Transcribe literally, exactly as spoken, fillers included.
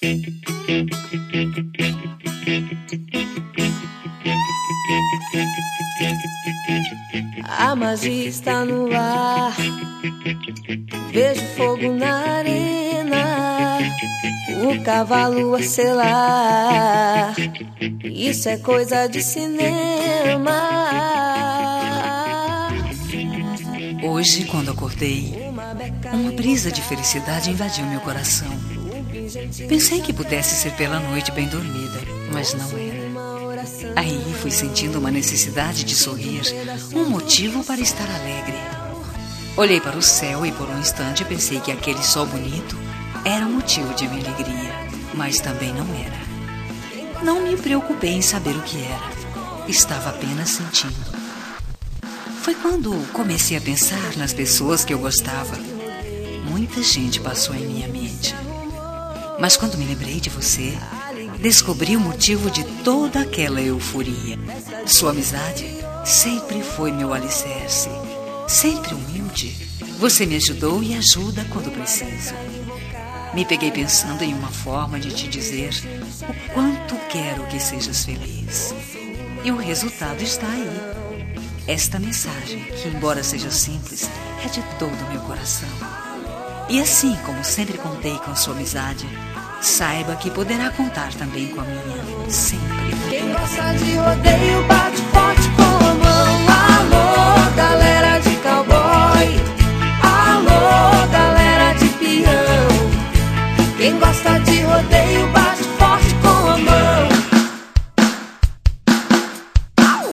A magia está no ar, vejo fogo na arena, o cavalo a selar, isso é coisa de cinema. Hoje, quando acordei, uma brisa de felicidade invadiu meu coração. Pensei que pudesse ser pela noite bem dormida, mas não era. Aí fui sentindo uma necessidade de sorrir, um motivo para estar alegre. Olhei para o céu e por um instante pensei que aquele sol bonito era um motivo de minha alegria, mas também não era. Não me preocupei em saber o que era, estava apenas sentindo. Foi quando comecei a pensar nas pessoas que eu gostava. Muita gente passou em minha mente. Mas quando me lembrei de você, descobri o motivo de toda aquela euforia. Sua amizade sempre foi meu alicerce. Sempre humilde, você me ajudou e ajuda quando preciso. Me peguei pensando em uma forma de te dizer o quanto quero que sejas feliz. E o resultado está aí. Esta mensagem, que embora seja simples, é de todo o meu coração. E assim como sempre contei com sua amizade, saiba que poderá contar também com a minha, sempre. Quem gosta de rodeio bate forte